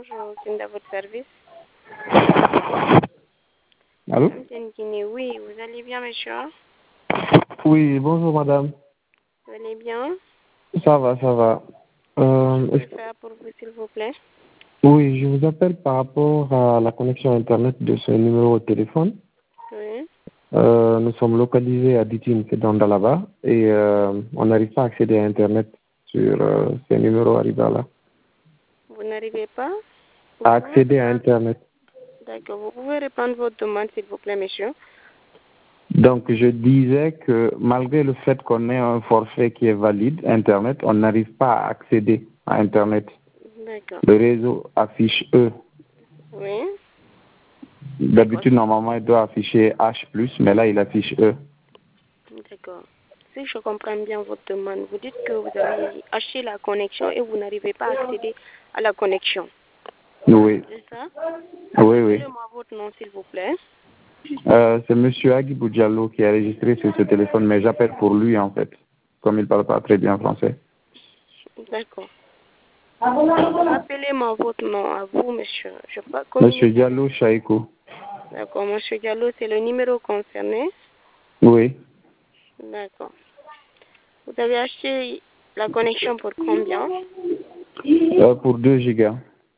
bonjour, Guinée à votre service. Allô? Madame Guinée, oui, vous allez bien, monsieur? Oui, bonjour madame. Vous allez bien? Ça va, ça va. Je peux Est-ce- faire pour vous, s'il vous plaît? Oui, je vous appelle par rapport à la connexion Internet de ce numéro de téléphone. Oui. Nous sommes localisés à Ditine, c'est dans Dalaba, et on n'arrive pas à accéder à Internet sur ces numéros arrivés là. Vous n'arrivez pas? Vous À pouvez accéder à reprendre... Internet. D'accord, vous pouvez reprendre votre demande, s'il vous plaît, monsieur? Donc, je disais que malgré le fait qu'on ait un forfait qui est valide, Internet, on n'arrive pas à accéder à Internet. D'accord. Le réseau affiche E. Oui. D'accord. D'habitude, normalement, il doit afficher H+, mais là, il affiche E. D'accord. Si je comprends bien votre demande, vous dites que vous avez acheté la connexion et vous n'arrivez pas à accéder à la connexion. Oui, C'est ça? oui, oui. Rappelez-moi votre nom, s'il vous plaît. C'est Monsieur Agibou Diallo qui est enregistré sur ce téléphone, mais j'appelle pour lui, en fait, comme il ne parle pas très bien français. D'accord. Rappelez-moi votre nom à vous, monsieur. Je peux pas Monsieur communiquer avec. Diallo Chaïko. D'accord, monsieur Diallo, c'est le numéro concerné. Oui. D'accord. Vous avez acheté la connexion pour combien? Pour 2 gigas.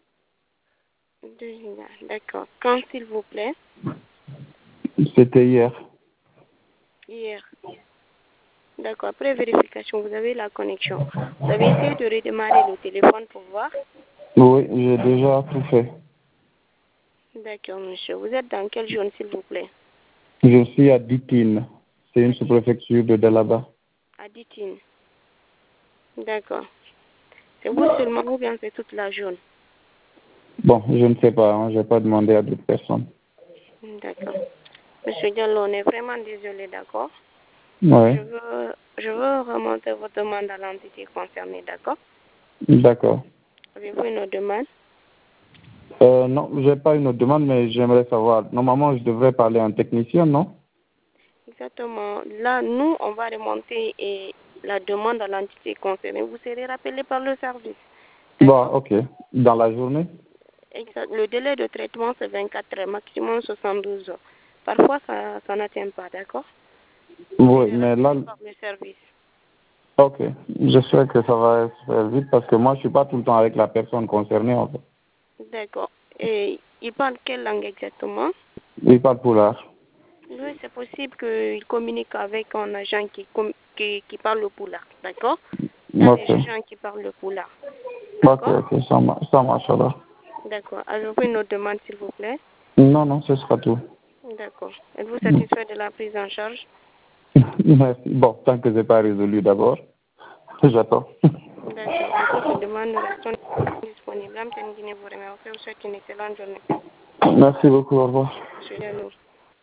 2 gigas. D'accord. Quand, s'il vous plaît? C'était hier. Hier. D'accord. Après vérification, vous avez la connexion. Vous avez essayé de redémarrer le téléphone pour voir? Oui, j'ai déjà tout fait. D'accord, monsieur. Vous êtes dans quelle zone, s'il vous plaît? Je suis à Ditine. C'est une sous-préfecture de Dalaba. À Ditine. D'accord. C'est vous seulement ou bien c'est toute la zone? Bon, je ne sais pas, hein, je n'ai pas demandé à d'autres personnes. D'accord. Monsieur Diallo, on est vraiment désolé, d'accord? Oui. Je veux remonter votre demande à l'entité concernée, d'accord? D'accord. Avez-vous une autre demande? Non, je n'ai pas une autre demande, mais j'aimerais savoir. Normalement, je devrais parler à un technicien, non? Exactement. Là, nous, on va remonter la demande à l'entité concernée. Vous serez rappelé par le service. Bon, D'accord? ok. Dans la journée? Exact. Le délai de traitement, c'est 24 heures, maximum 72 heures. Parfois, ça n'atteint pas, d'accord? Vous Oui, serez mais là, rappelé par le service. ok. J'espère que ça va se faire vite parce que moi, je suis pas tout le temps avec la personne concernée, en fait. D'accord. Et il parle quelle langue exactement? Il parle pour l'art. Oui, c'est possible qu'il communique avec un agent qui parle le poulard, d'accord? Il y a des Ok. gens qui parlent le poulard, Ok, d'accord? ok, ça marche alors. D'accord. Avez-vous une autre demande, s'il vous plaît? Non, non, ce sera tout. D'accord. Êtes-vous satisfait de la prise en charge? Merci. Bon, tant que c'est pas résolu d'abord, j'attends. D'accord. Pour toute demande, nous restons disponibles. Mme Guinée vous remercie. Vous souhaite une excellente journée. Merci beaucoup, au revoir. Monsieur Diallo.